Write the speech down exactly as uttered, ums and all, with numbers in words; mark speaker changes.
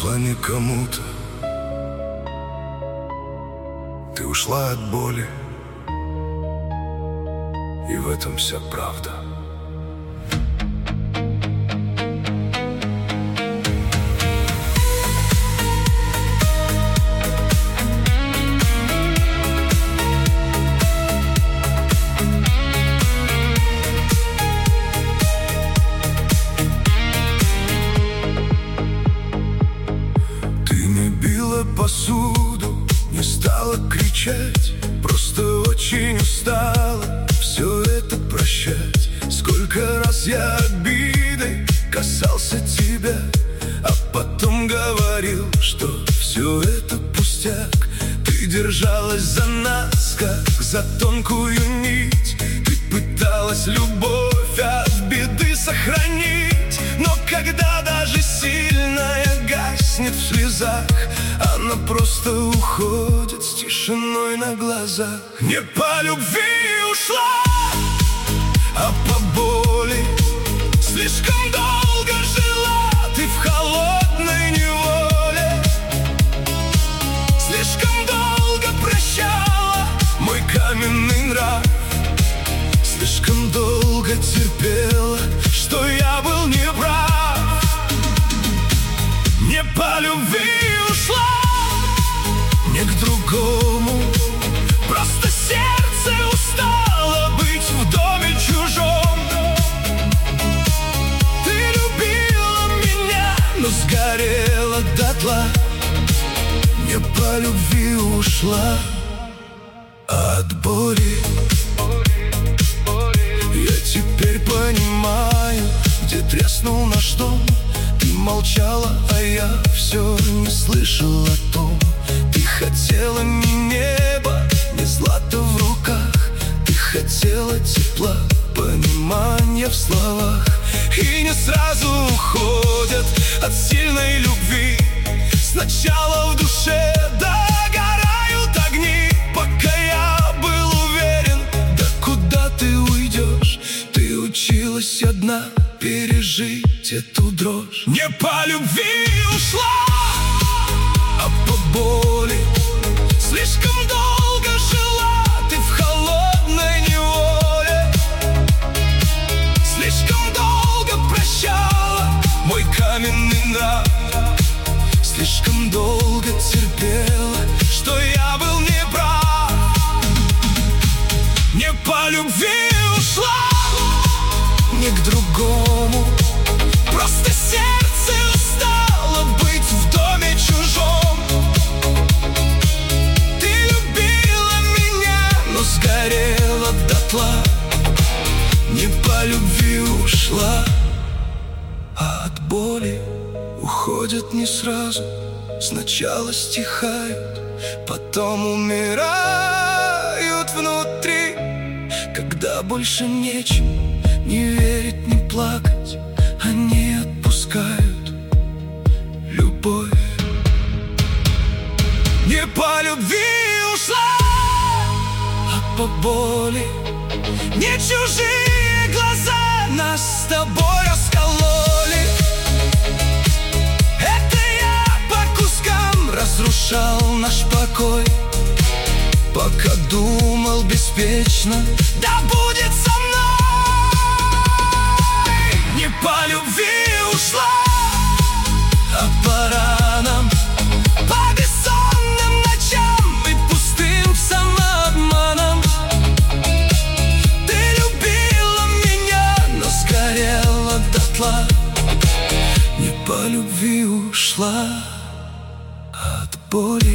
Speaker 1: ушла не кому-то, ты ушла от боли, и в этом вся правда.
Speaker 2: Посуду, не стала кричать, просто очень устала все это прощать. Сколько раз я обидой касался тебя, а потом говорил, что все это пустяк. Ты держалась за нас, как за тонкую нить. Ты пыталась любовь от беды сохранить, но когда даже сильная гаснет в слезах, она просто уходит с тишиной на глазах. Не по любви ушла, а по боли. Слишком долго жила ты в холодной неволе, слишком долго прощала мой каменный нрав, слишком долго терпела, что я был неправ. Не по любви ушла, не к другому, просто сердце устало быть в доме чужом. Ты любила меня, но сгорела дотла. Не по любви ушла, а от боли. Я теперь понимаю, где треснул наш дом. Ты молчала, а я все не слышал о том. Ты хотела не небо, не злато в руках. Ты хотела тепла, понимания в словах. И не сразу уходят от сильной любви. Сначала в душе догорают огни, пока я был уверен, да куда ты уйдешь. Ты училась одна пережить эту дрожь. Не по любви ушла, а по боли. Слишком долго жила ты в холодной неволе, слишком долго прощала мой каменный нрав, слишком долго терпела, что я был неправ. Не по любви ушла, не к другому, просто сердце устало быть в доме чужом. Ты любила меня, но сгорела дотла. Не по любви ушла, а от боли уходят не сразу. Сначала стихают, потом умирают внутри. Когда больше нечем не верить, не плакать, они отпускают любовь. Не по любви ушла, а по боли. Не чужие глаза нас с тобой раскололи. Это я по кускам разрушал наш покой, пока думал беспечно, да будет со мной. Не по любви ушла, а по ранам, по бессонным ночам и пустым самообманам. Ты любила меня, но сгорела дотла. Не по любви ушла, а от боли.